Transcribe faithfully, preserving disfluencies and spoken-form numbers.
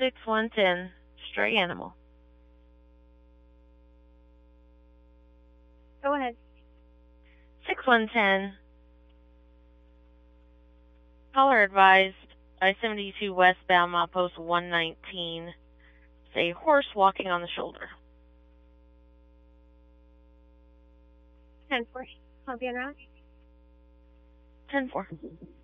six one ten, stray animal. Go ahead. six one ten. Caller advised, I seventy-two westbound, milepost one nineteen. It's a horse walking on the shoulder. ten four. I'll be en route. ten four.